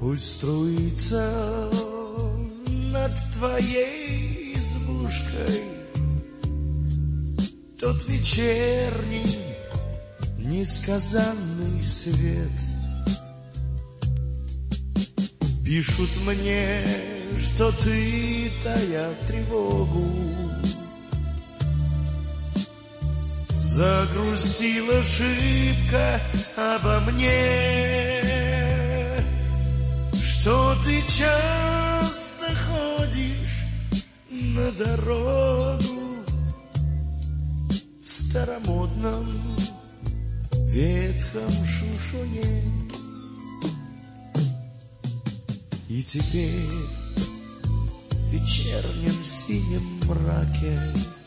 Пусть струится над твоей избушкой тот вечерний несказанный свет. Пишут мне, что ты, тая тревогу, загрустила шибко обо мне, что ты часто ходишь на дорогу в старомодном ветхом шушуне. И теперь в вечернем синем мраке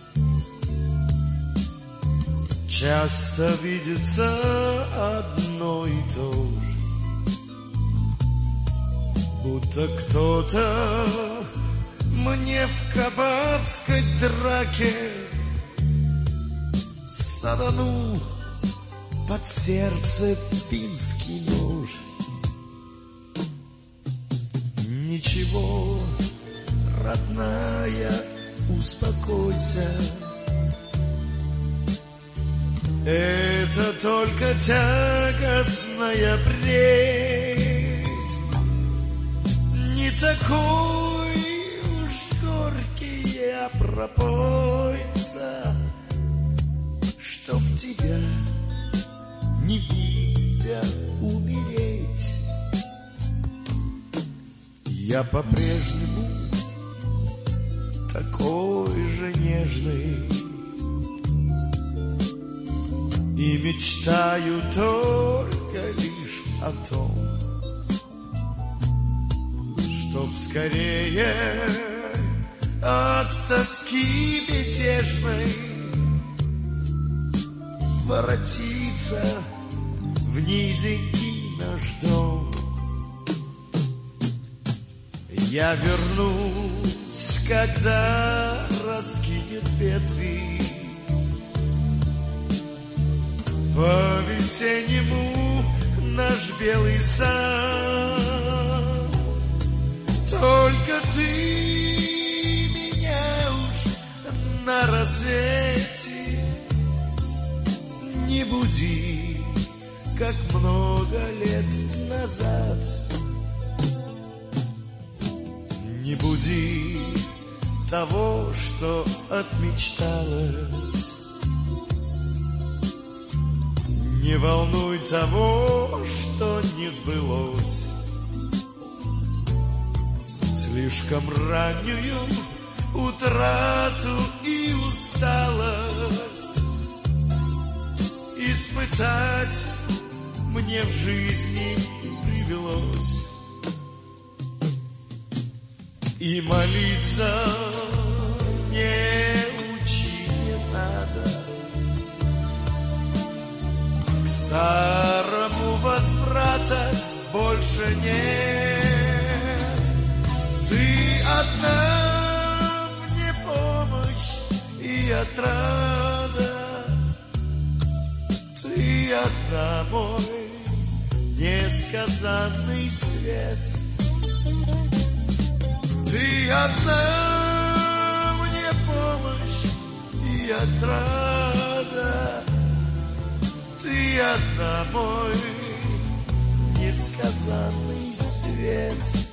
часто видится одно и то же, будто кто-то мне в кабацкой драке саданул под сердце финский нож. Ничего, родная, успокойся, это только тягостная бредь, не такой уж горький я пропойца, чтоб тебя, не видя, умереть. Я по-прежнему такой же нежный и мечтаю только лишь о том, чтоб скорее от тоски мятежной воротиться в низенький наш дом. Я вернусь, когда раскинет ветви по-весеннему наш белый сад. Только ты меня уж на рассвете не буди, как много лет назад. Не буди того, что отмечталось, не волнуй того, что не сбылось. Слишком раннюю утрату и усталость испытать мне в жизни привелось. И молиться не учи, не надо, к старому возврата больше нет. Ты одна мне помощь и отрада, ты одна мой несказанный свет. Ты одна мне помощь и отрада, ты одна мой несказанный свет.